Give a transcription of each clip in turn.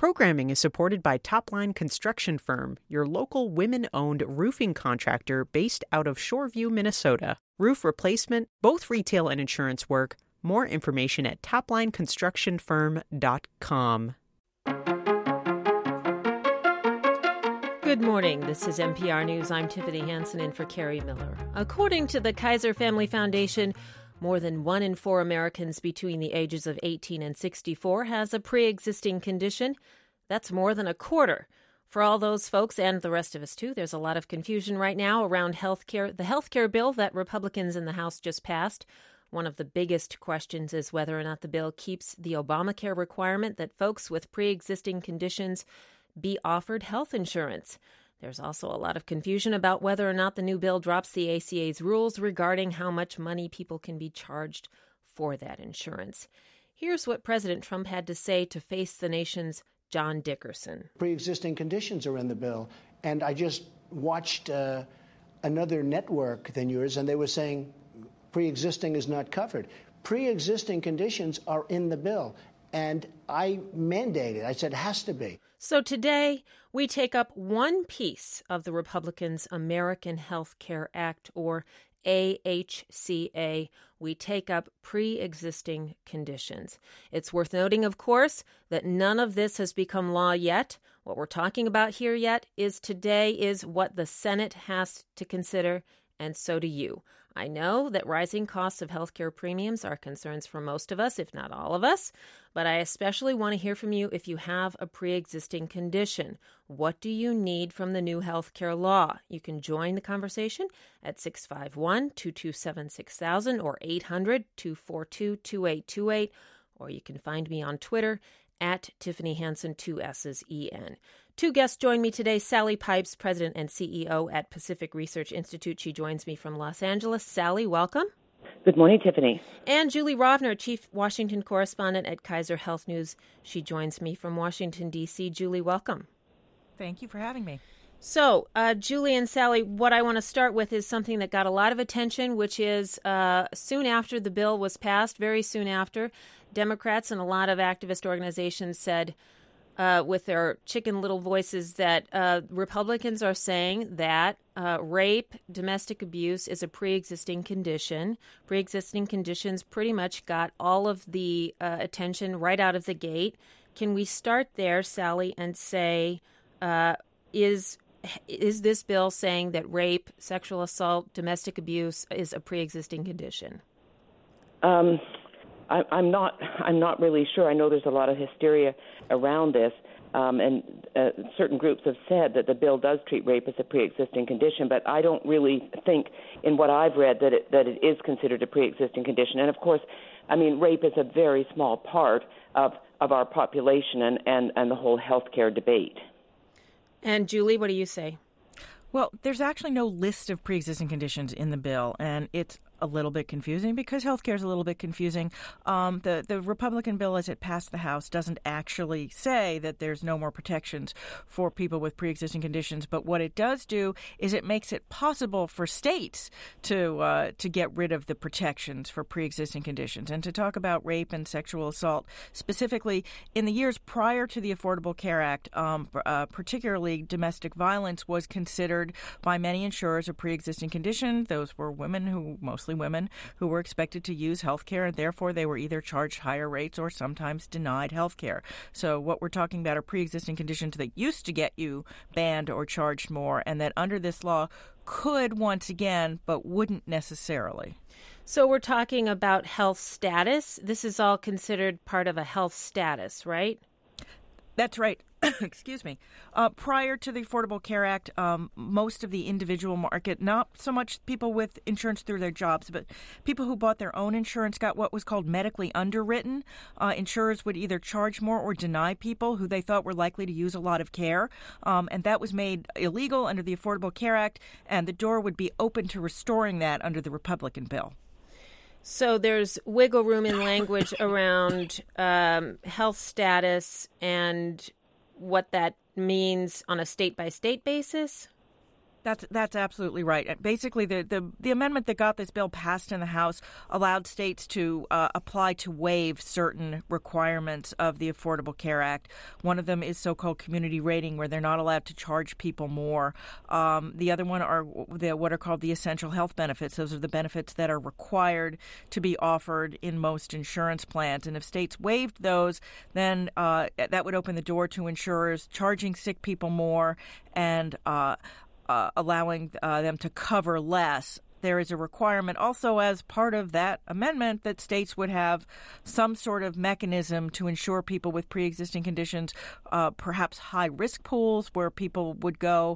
Programming is supported by Topline Construction Firm, your local women-owned roofing contractor based out of Shoreview, Minnesota. Roof replacement, both retail and insurance work. More information at toplineconstructionfirm.com. Good morning. This is NPR News. I'm Tiffany Hansen in for Carrie Miller. According to the Kaiser Family Foundation, more than 1 in 4 Americans between the ages of 18 and 64 has a pre-existing condition. That's more than a quarter. For all those folks and the rest of us, too, there's a lot of confusion right now around healthcare. The healthcare bill that Republicans in the House just passed. One of the biggest questions is whether or not the bill keeps the Obamacare requirement that folks with pre-existing conditions be offered health insurance. There's also a lot of confusion about whether or not the new bill drops the ACA's rules regarding how much money people can be charged for that insurance. Here's what President Trump had to say to Face the Nation's John Dickerson. Pre-existing conditions are in the bill, and I just watched another network than yours, and they were saying pre-existing is not covered. Pre-existing conditions are in the bill, and I mandated. I said it has to be. So today, we take up one piece of the Republicans' American Health Care Act, or AHCA. We take up pre-existing conditions. It's worth noting, of course, that none of this has become law yet. What we're talking about here yet is today is what the Senate has to consider, and so do you. I know that rising costs of healthcare premiums are concerns for most of us, if not all of us, but I especially want to hear from you if you have a pre-existing condition. What do you need from the new healthcare law? You can join the conversation at 651-227-6000 or 800-242-2828, or you can find me on Twitter at Tiffany Hansen, 2 S's E-N. Two guests join me today. Sally Pipes, President and CEO at Pacific Research Institute. She joins me from Los Angeles. Sally, welcome. Good morning, Tiffany. And Julie Rovner, Chief Washington Correspondent at Kaiser Health News. She joins me from Washington, D.C. Julie, welcome. Thank you for having me. So, Julie and Sally, what I want to start with is something that got a lot of attention, which is soon after the bill was passed, very soon after, Democrats and a lot of activist organizations said with their chicken little voices that Republicans are saying that rape, domestic abuse is a pre-existing condition. Pre-existing conditions pretty much got all of the attention right out of the gate. Can we start there, Sally, and say, is this bill saying that rape, sexual assault, domestic abuse is a pre-existing condition? I'm not really sure. I know there's a lot of hysteria around this, and certain groups have said that the bill does treat rape as a pre-existing condition, but I don't really think, in what I've read, that it is considered a pre-existing condition. And of course, I mean, rape is a very small part of our population and the whole healthcare debate. And Julie, what do you say? Well, there's actually no list of pre-existing conditions in the bill, and it's a little bit confusing because healthcare is a little bit confusing. The Republican bill, as it passed the House, doesn't actually say that there's no more protections for people with pre-existing conditions. But what it does do is it makes it possible for states to get rid of the protections for pre-existing conditions. And to talk about rape and sexual assault specifically, in the years prior to the Affordable Care Act, particularly domestic violence was considered by many insurers a pre-existing condition. Those were mostly women who were expected to use health care, and therefore they were either charged higher rates or sometimes denied health care. So what we're talking about are pre-existing conditions that used to get you banned or charged more, and that under this law could once again, but wouldn't necessarily. So we're talking about health status. This is all considered part of a health status, right? That's right. Excuse me. Prior to the Affordable Care Act, most of the individual market, not so much people with insurance through their jobs, but people who bought their own insurance got what was called medically underwritten. Insurers would either charge more or deny people who they thought were likely to use a lot of care. And that was made illegal under the Affordable Care Act, and the door would be open to restoring that under the Republican bill. So there's wiggle room in language around health status and what that means on a state-by-state basis? That's absolutely right. Basically, the amendment that got this bill passed in the House allowed states to apply to waive certain requirements of the Affordable Care Act. One of them is so-called community rating, where they're not allowed to charge people more. The other one are what are called the essential health benefits. Those are the benefits that are required to be offered in most insurance plans. And if states waived those, then that would open the door to insurers charging sick people more and allowing them to cover less. There is a requirement also as part of that amendment that states would have some sort of mechanism to ensure people with pre-existing conditions, perhaps high-risk pools where people would go.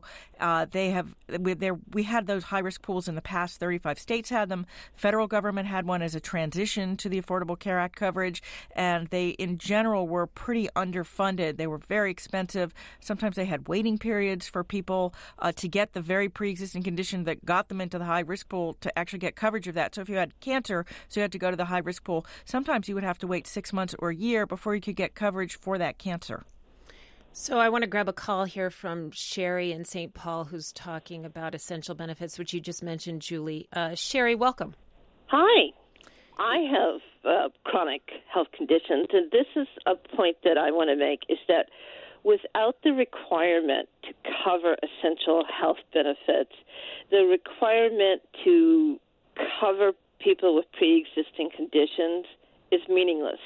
We had those high-risk pools in the past. 35 states had them. The federal government had one as a transition to the Affordable Care Act coverage, and they, in general, were pretty underfunded. They were very expensive. Sometimes they had waiting periods for people to get the very pre-existing condition that got them into the high-risk pool to actually get coverage of that. So if you had cancer, so you had to go to the high-risk pool, sometimes you would have to wait 6 months or a year before you could get coverage for that cancer. So I want to grab a call here from Sherry in St. Paul, who's talking about essential benefits, which you just mentioned, Julie. Sherry, welcome. Hi. I have chronic health conditions, and this is a point that I want to make, is that without the requirement to cover essential health benefits, the requirement to cover people with pre-existing conditions is meaningless.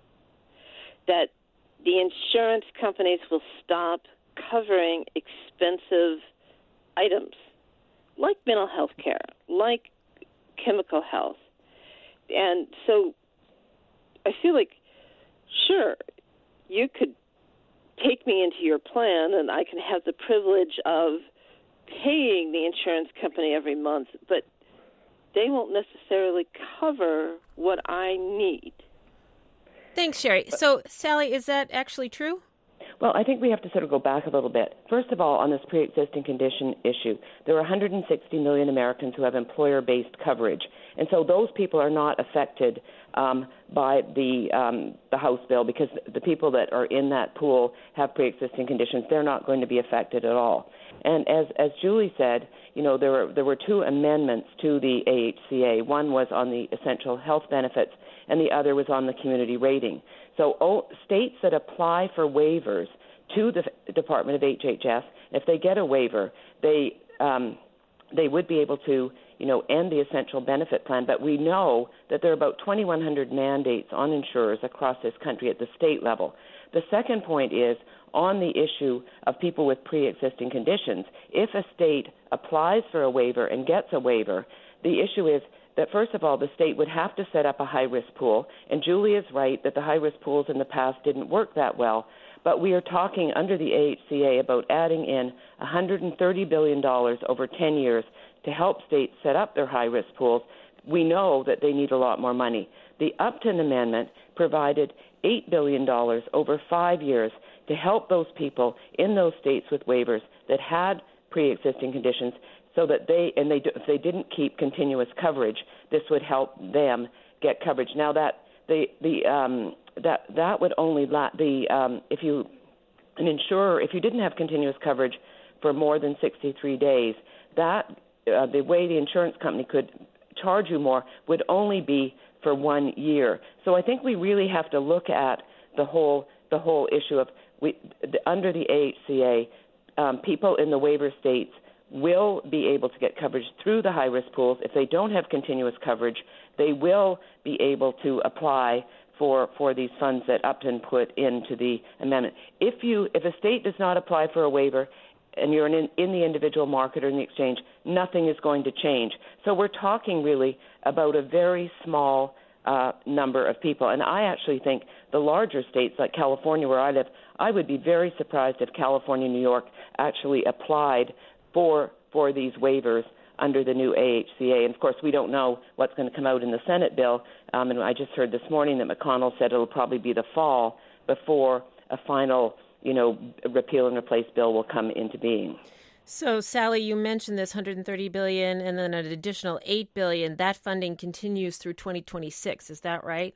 That the insurance companies will stop covering expensive items like mental health care, like chemical health. And so I feel like, sure, you could take me into your plan and I can have the privilege of paying the insurance company every month, but they won't necessarily cover what I need. Thanks, Sherry. So, Sally, is that actually true? Well, I think we have to sort of go back a little bit. First of all, on this pre-existing condition issue, there are 160 million Americans who have employer-based coverage, and so those people are not affected by the House bill because the people that are in that pool have pre-existing conditions. They're not going to be affected at all. And as Julie said, you know, there were two amendments to the AHCA. One was on the essential health benefits, and the other was on the community rating. So states that apply for waivers to the Department of HHS, if they get a waiver, they would be able to, you know, end the essential benefit plan. But we know that there are about 2,100 mandates on insurers across this country at the state level. The second point is on the issue of people with pre-existing conditions. If a state applies for a waiver and gets a waiver, the issue is that, first of all, the state would have to set up a high-risk pool. And Julie is right that the high-risk pools in the past didn't work that well. But we are talking under the AHCA about adding in $130 billion over 10 years to help states set up their high-risk pools. We know that they need a lot more money. The Upton Amendment provided $8 billion over 5 years to help those people in those states with waivers that had pre-existing conditions, so that if they didn't keep continuous coverage, this would help them get coverage. Now that that would only if you didn't have continuous coverage for more than 63 days, that the way the insurance company could charge you more would only be for 1 year. So I think we really have to look at the whole issue of under the AHCA, people in the waiver states will be able to get coverage through the high-risk pools. If they don't have continuous coverage, they will be able to apply for these funds that Upton put into the amendment. If a state does not apply for a waiver and you're in the individual market or in the exchange, nothing is going to change. So we're talking really about a very small number of people. And I actually think the larger states like California, where I live, I would be very surprised if California and New York actually applied for these waivers under the new AHCA. And, of course, we don't know what's going to come out in the Senate bill. And I just heard this morning that McConnell said it'll probably be the fall before a final, repeal and replace bill will come into being. So, Sally, you mentioned this $130 billion and then an additional $8 billion. That funding continues through 2026. Is that right?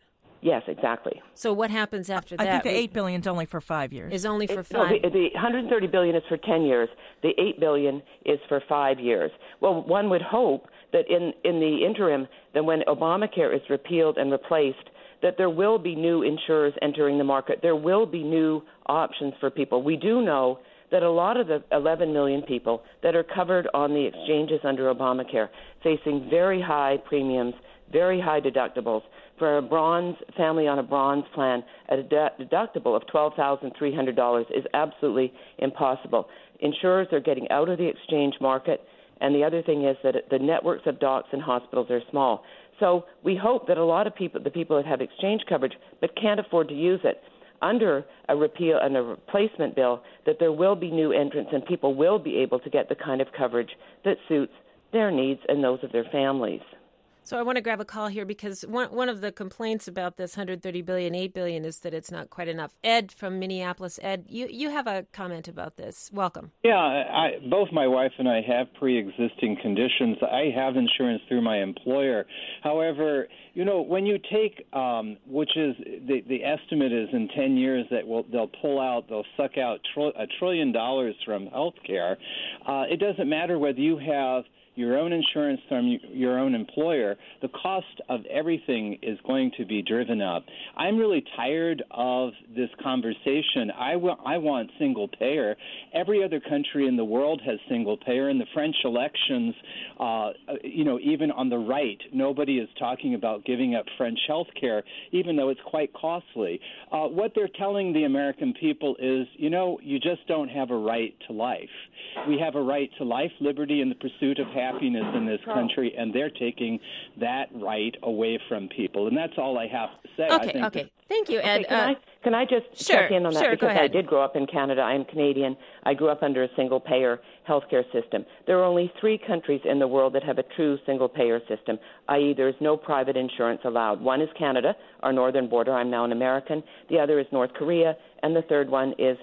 Yes, exactly. So what happens after that? I think the $8 billion is only for 5 years. Is only for 5 years. No, the $130 billion is for 10 years. The $8 billion is for 5 years. Well, one would hope that in the interim, that when Obamacare is repealed and replaced, that there will be new insurers entering the market. There will be new options for people. We do know that a lot of the 11 million people that are covered on the exchanges under Obamacare facing very high premiums, very high deductibles. For a bronze family on a bronze plan, a deductible of $12,300 is absolutely impossible. Insurers are getting out of the exchange market, and the other thing is that the networks of docs and hospitals are small. So we hope that a lot of people, the people that have exchange coverage but can't afford to use it, under a repeal and a replacement bill, that there will be new entrants and people will be able to get the kind of coverage that suits their needs and those of their families. So I want to grab a call here because one of the complaints about this $130 billion, $8 billion is that it's not quite enough. Ed from Minneapolis. Ed, you have a comment about this. Welcome. Yeah, both my wife and I have pre-existing conditions. I have insurance through my employer. However, when you take, which is the estimate is in 10 years that they'll suck out $1 trillion from health care. It doesn't matter whether you have your own insurance from your own employer, the cost of everything is going to be driven up. I'm really tired of this conversation. I want single payer. Every other country in the world has single payer. In the French elections, even on the right, nobody is talking about giving up French health care, even though it's quite costly. What they're telling the American people is, you just don't have a right to life. We have a right to life, liberty, and the pursuit of happiness in this country, and they're taking that right away from people. And that's all I have to say. Okay. Thank you, Ed. Can I just check in on that? Because I did grow up in Canada. I'm Canadian. I grew up under a single-payer healthcare system. There are only 3 countries in the world that have a true single-payer system, i.e. there is no private insurance allowed. One is Canada, our northern border. I'm now an American. The other is North Korea, and the third one is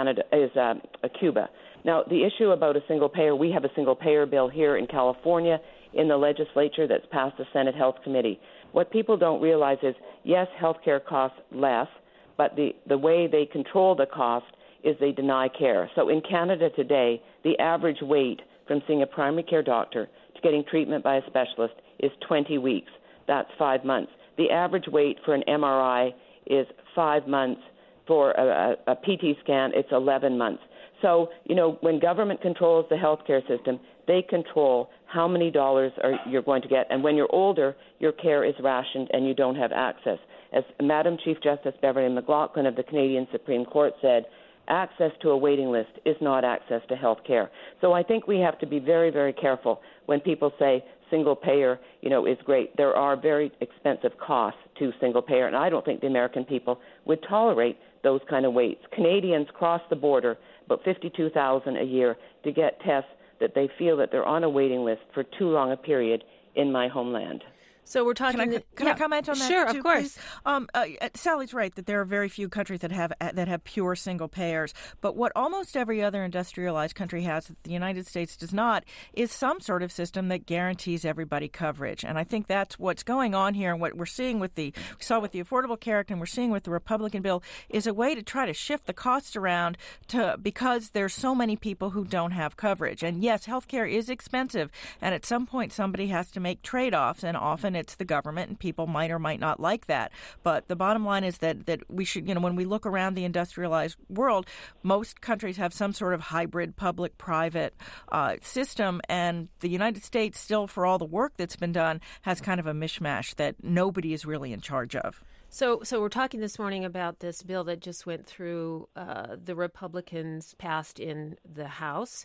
Cuba. Now, the issue about a single payer, we have a single payer bill here in California in the legislature that's passed the Senate Health Committee. What people don't realize is, yes, health care costs less, but the way they control the cost is they deny care. So in Canada today, the average wait from seeing a primary care doctor to getting treatment by a specialist is 20 weeks. That's 5 months. The average wait for an MRI is 5 months. For a PT scan, it's 11 months. So, when government controls the healthcare system, they control how many dollars you're going to get. And when you're older, your care is rationed and you don't have access. As Madam Chief Justice Beverly McLaughlin of the Canadian Supreme Court said, access to a waiting list is not access to health care. So I think we have to be very, very careful when people say single payer, is great. There are very expensive costs to single payer, and I don't think the American people would tolerate those kind of waits. Canadians cross the border about $52,000 a year to get tests that they feel that they're on a waiting list for too long a period in my homeland. So we're talking. Can I comment on that? Sure, too, of course. Sally's right that there are very few countries that have pure single payers. But what almost every other industrialized country has that the United States does not is some sort of system that guarantees everybody coverage. And I think that's what's going on here. And what we're seeing we saw with the Affordable Care Act and we're seeing with the Republican bill is a way to try to shift the costs around because there's so many people who don't have coverage. And yes, healthcare is expensive, and at some point somebody has to make trade-offs, and often it's the government, and people might or might not like that. But the bottom line is that we should, when we look around the industrialized world, most countries have some sort of hybrid public-private system, and the United States still, for all the work that's been done, has kind of a mishmash that nobody is really in charge of. So we're talking this morning about this bill that just went through the Republicans passed in the House,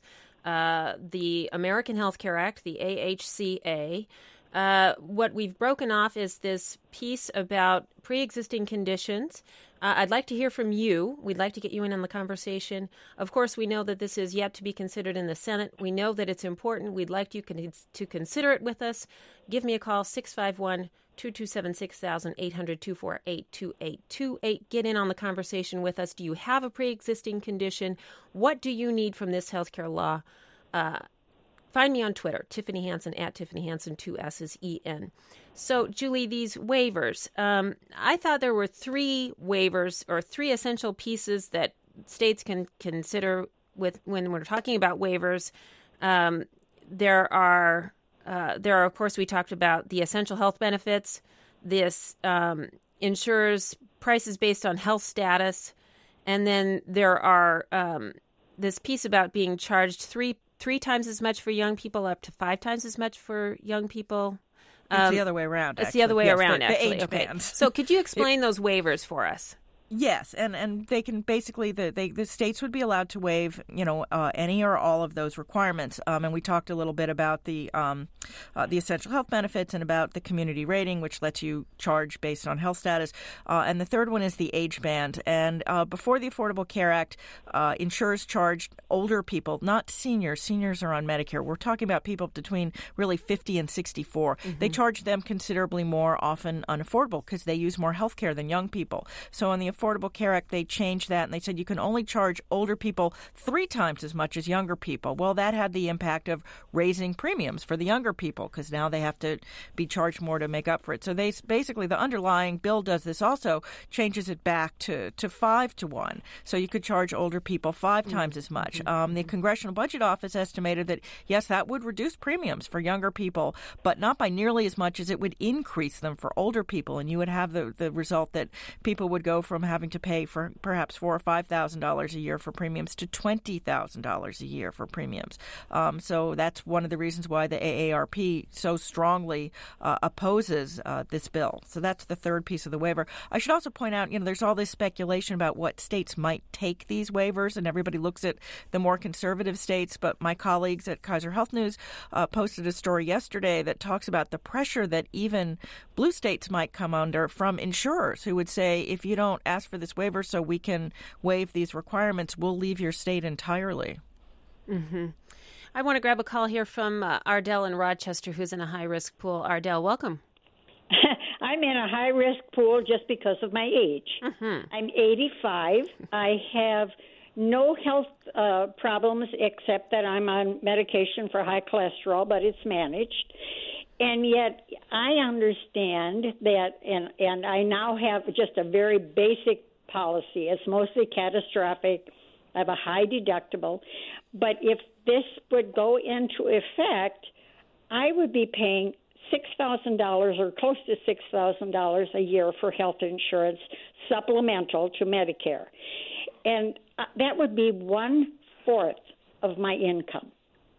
the American Health Care Act, the AHCA. What we've broken off is this piece about pre-existing conditions. I'd like to hear from you. We'd like to get you in on the conversation. Of course, we know that this is yet to be considered in the Senate. We know that it's important. We'd like you to consider it with us. Give me a call, 651-227-6000, 800-248-2828. Get in on the conversation with us. Do you have a pre-existing condition? What do you need from this healthcare law? find me on Twitter, Tiffany Hansen, at Tiffany Hansen, 2 S's, E-N. So, Julie, these waivers, I thought there were 3 waivers or 3 essential pieces that states can consider when we're talking about waivers. There are, of course, we talked about the essential health benefits. This insures prices based on health status. And then there are this piece about being charged three times as much for young people, up to 5 times as much for young people. It's the other way around. It's the other way around, actually. The age bands. So could you explain those waivers for us? Yes, and they can basically the states would be allowed to waive any or all of those requirements. And we talked a little bit about the essential health benefits and about the community rating, which lets you charge based on health status. And the third one is the age band. And before the Affordable Care Act, insurers charged older people, not seniors. Seniors are on Medicare. We're talking about people between really 50 and 64. Mm-hmm. They charge them considerably more, often unaffordable, because they use more health care than young people. So on the Affordable Care Act, they changed that, and they said you can only charge older people 3 times as much as younger people. Well, that had the impact of raising premiums for the younger people, because now they have to be charged more to make up for it. So they basically, the underlying bill does this also, changes it back to 5 to 1. So you could charge older people 5 times as much. The Congressional Budget Office estimated that, yes, that would reduce premiums for younger people, but not by nearly as much as it would increase them for older people. And you would have the result that people would go from having to pay for perhaps $4,000 or $5,000 a year for premiums to $20,000 a year for premiums. So that's one of the reasons why the AARP so strongly opposes this bill. So that's the third piece of the waiver. I should also point out, there's all this speculation about what states might take these waivers, and everybody looks at the more conservative states. But my colleagues at Kaiser Health News posted a story yesterday that talks about the pressure that even blue states might come under from insurers who would say, if you don't ask for this waiver so we can waive these requirements, we'll leave your state entirely. Mm-hmm. I want to grab a call here from Ardell in Rochester, who's in a high-risk pool. Ardell, welcome. I'm in a high-risk pool just because of my age. Mm-hmm. I'm 85. I have no health problems except that I'm on medication for high cholesterol, but it's managed. And yet I understand that, and I now have just a very basic policy. It's mostly catastrophic. I have a high deductible. But if this would go into effect, I would be paying $6,000 or close to $6,000 a year for health insurance supplemental to Medicare. And that would be 1/4 of my income.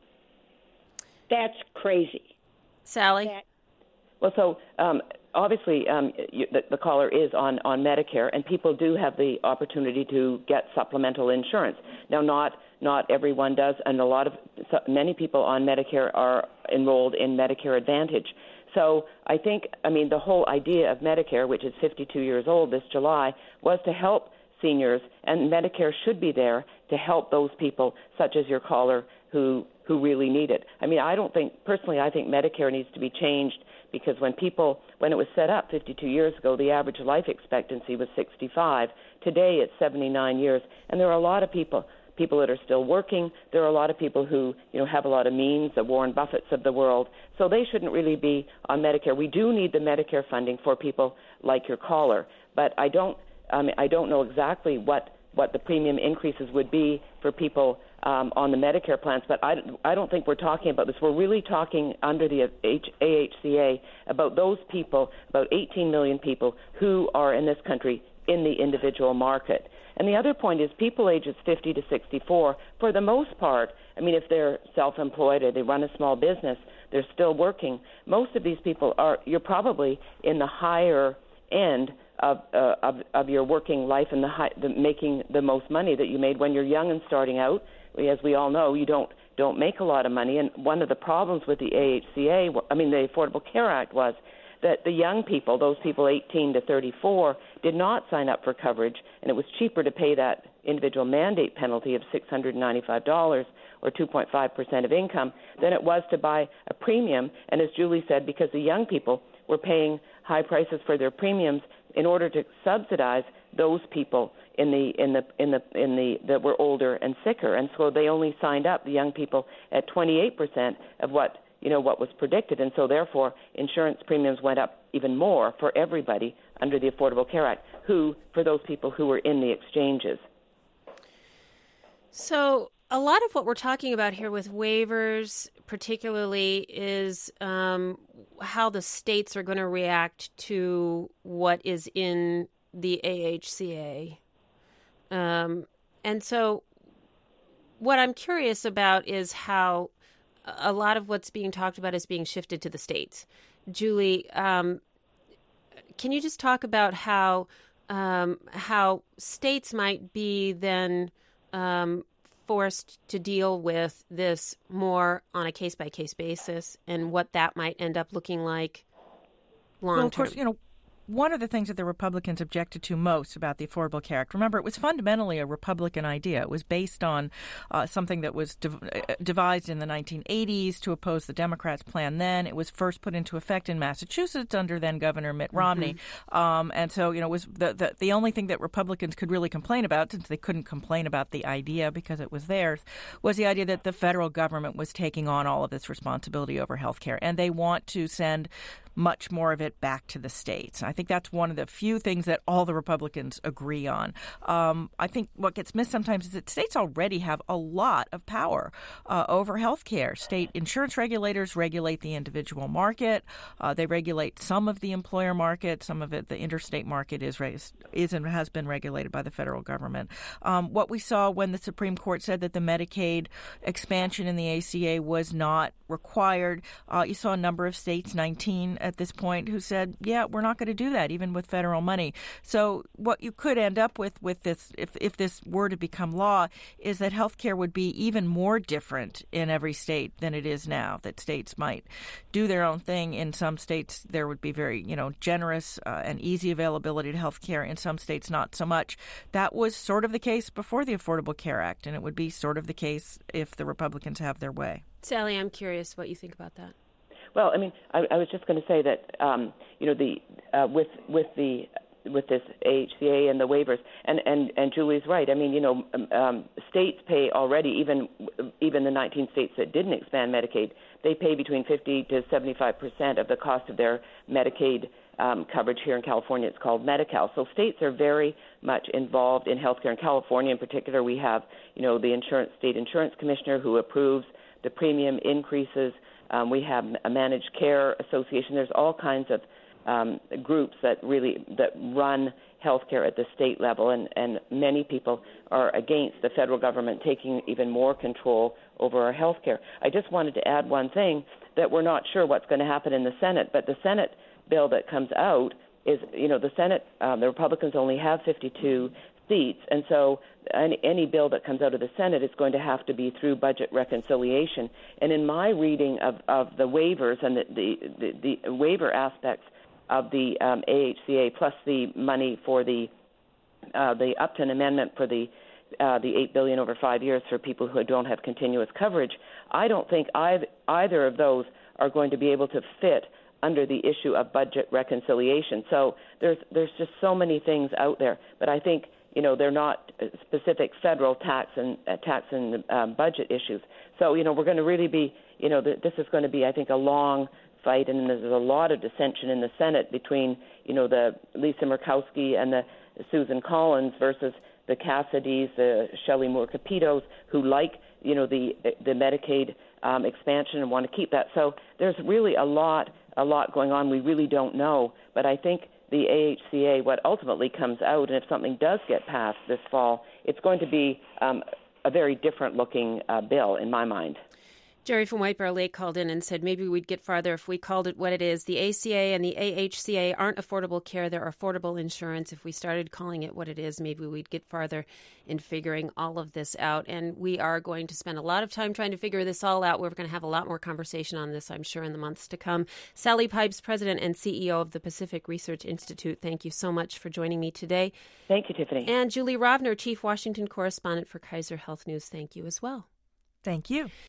That's crazy. Sally? Well, so obviously the caller is on Medicare, and people do have the opportunity to get supplemental insurance. Now, not everyone does, and many people on Medicare are enrolled in Medicare Advantage. So I think, the whole idea of Medicare, which is 52 years old this July, was to help seniors, and Medicare should be there to help those people, such as your caller, who really need it. I think Medicare needs to be changed, because when it was set up 52 years ago, the average life expectancy was 65. Today it's 79 years, and there are a lot of people that are still working. There are a lot of people who, have a lot of means, the Warren Buffetts of the world, so they shouldn't really be on Medicare. We do need the Medicare funding for people like your caller, but I don't know exactly what the premium increases would be for people on the Medicare plans, but I don't think we're talking about this. We're really talking under the AHCA about those people, about 18 million people who are in this country in the individual market. And the other point is people ages 50 to 64, for the most part, if they're self-employed or they run a small business, they're still working. Most of these people you're probably in the higher end of your working life and making the most money that you made when you're young and starting out. As we all know, you don't make a lot of money. And one of the problems with the AHCA, the Affordable Care Act, was that the young people, those people 18 to 34, did not sign up for coverage, and it was cheaper to pay that individual mandate penalty of $695 or 2.5% of income than it was to buy a premium. And as Julie said, because the young people were paying high prices for their premiums in order to subsidize those people that were older and sicker, and so they only signed up, the young people, at 28% of what was predicted, and so therefore insurance premiums went up even more for everybody under the Affordable Care Act, for those people who were in the exchanges. So a lot of what we're talking about here with waivers particularly is how the states are going to react to what is in the AHCA. And so what I'm curious about is how a lot of what's being talked about is being shifted to the states. Julie, can you just talk about how states might be then forced to deal with this more on a case-by-case basis and what that might end up looking like long-term? Well, of course, one of the things that the Republicans objected to most about the Affordable Care Act, remember, it was fundamentally a Republican idea. It was based on something that was devised in the 1980s to oppose the Democrats' plan then. It was first put into effect in Massachusetts under then-Governor Mitt Romney. And so, it was the only thing that Republicans could really complain about, since they couldn't complain about the idea because it was theirs, was the idea that the federal government was taking on all of this responsibility over health care. And they want to send much more of it back to the states. I think that's one of the few things that all the Republicans agree on. I think what gets missed sometimes is that states already have a lot of power over health care. State insurance regulators regulate the individual market. They regulate some of the employer market. Some of it, the interstate market, is and has been regulated by the federal government. What we saw when the Supreme Court said that the Medicaid expansion in the ACA was not required, you saw a number of states, 19 at this point, who said, yeah, we're not going to do that, even with federal money. So what you could end up with this, if this were to become law, is that health care would be even more different in every state than it is now, that states might do their own thing. In some states, there would be very, generous and easy availability to health care. In some states, not so much. That was sort of the case before the Affordable Care Act, and it would be sort of the case if the Republicans have their way. Sally, I'm curious what you think about that. Well, I mean, I was just going to say that with this AHCA and the waivers, and Julie's right. I mean, states pay already, even the 19 states that didn't expand Medicaid, they pay between 50 to 75% of the cost of their Medicaid coverage. Here in California, it's called Medi-Cal. So states are very much involved in healthcare. In California, in particular, we have the state insurance commissioner who approves the premium increases. We have a managed care association. There's all kinds of groups that run healthcare at the state level, and many people are against the federal government taking even more control over our healthcare. I just wanted to add one thing, that we're not sure what's going to happen in the Senate, but the Senate bill that comes out is, the Senate, the Republicans only have 52 seats, and so any bill that comes out of the Senate is going to have to be through budget reconciliation. And in my reading of the waivers and the waiver aspects of the AHCA, plus the money for the Upton Amendment for the $8 billion over 5 years for people who don't have continuous coverage, I don't think either of those are going to be able to fit under the issue of budget reconciliation. So there's just so many things out there, but I think they're not specific federal tax and budget issues. So we're going to really be this is going to be, I think, a long fight, and there's a lot of dissension in the Senate between the Lisa Murkowski and the Susan Collins versus the Cassidys, the Shelley Moore-Capitos, who like the Medicaid expansion and want to keep that. So there's really a lot going on. We really don't know, but I think the AHCA, what ultimately comes out, and if something does get passed this fall, it's going to be a very different-looking bill in my mind. Jerry from White Bear Lake called in and said maybe we'd get farther if we called it what it is. The ACA and the AHCA aren't affordable care. They're affordable insurance. If we started calling it what it is, maybe we'd get farther in figuring all of this out. And we are going to spend a lot of time trying to figure this all out. We're going to have a lot more conversation on this, I'm sure, in the months to come. Sally Pipes, President and CEO of the Pacific Research Institute, thank you so much for joining me today. Thank you, Tiffany. And Julie Rovner, Chief Washington Correspondent for Kaiser Health News, thank you as well. Thank you.